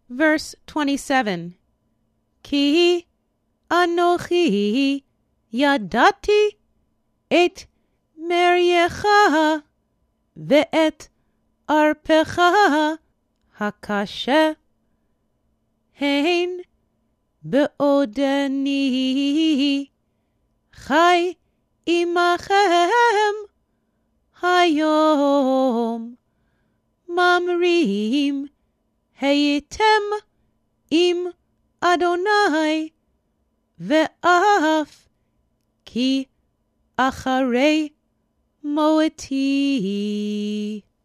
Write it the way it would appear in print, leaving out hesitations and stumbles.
Verse 27. כי אנוכי ידעתי את מרייך ואת ערפך הקשה, הן בעודני חי עמכם היום, ממרים הייתם עם אדוני, ואף כי אחרי מותי.